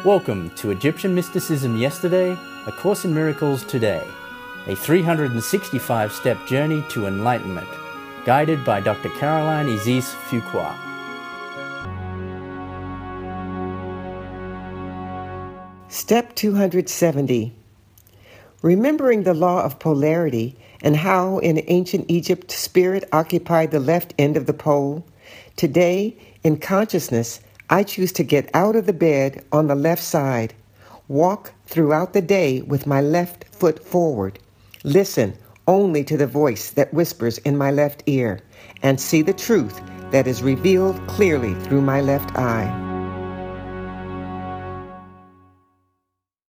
Welcome to Egyptian Mysticism Yesterday, A Course in Miracles Today, a 365-step journey to enlightenment, guided by Dr. Caroline Isis Fuqua. Step 270. Remembering the law of polarity and how in ancient Egypt spirit occupied the left end of the pole, today, in consciousness, I choose to get out of the bed on the left side, walk throughout the day with my left foot forward, listen only to the voice that whispers in my left ear, and see the truth that is revealed clearly through my left eye.